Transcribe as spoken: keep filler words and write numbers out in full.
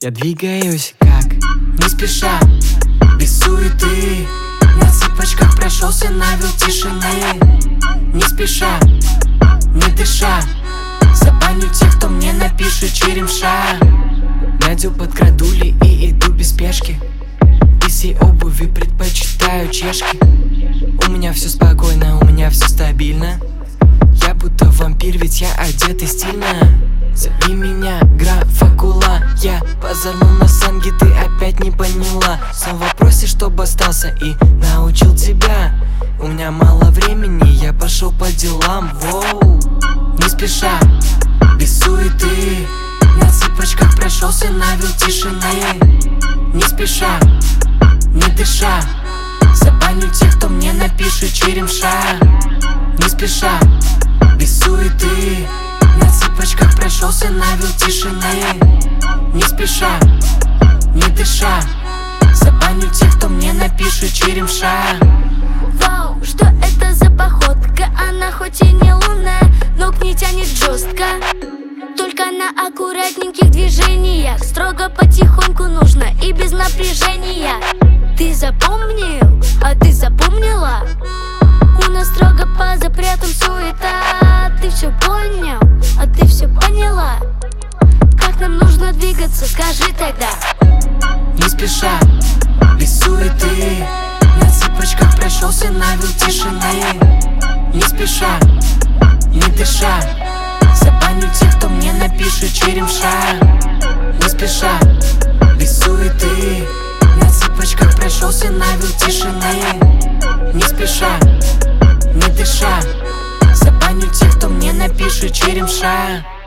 Я двигаюсь как не спеша, без суеты. На цыпочках прошелся навел тишины. Не спеша, не дыша, забаню тех, кто мне напишет черемша. Надел под крадули и иду без спешки. Из всей обуви предпочитаю чешки. У меня все спокойно, у меня все стабильно. Я будто вампир, ведь я одетый стильно. Зови меня Графакула. Я позорнул на санге, ты опять не поняла. Снова просишь, чтобы остался и научил тебя. У меня мало времени, я пошел по делам. Воу. Не спеша, без суеты. На цыпочках прошелся навел тишины. Не спеша, не дыша, забаню тех, кто мне напишет черемша. Не спеша, без суеты. На цыпочках прошелся навел тишины. Не спеша, не дыша, забаню тех, кто мне напишет черемша. Вау, что это за походка? Она хоть и не лунная, но к ней тянет жестко. Только на аккуратненьких движениях. Строго потихоньку нужно и без напряжения. Ты запомнил, а ты запомнила? У нас строго по запретам суета. Ты все понял, а ты все поняла? Как нам нужно двигаться, скажи тогда. Не спеша, без суеты. На цыпочках прошелся навел тишины. Не спеша, не дыша, забаню тех, кто мне напишет черемша. Не спеша, без суеты. На цыпочках прошелся навел тишины. Не спеша, не дыша, забаню тех, кто мне напишет черемша.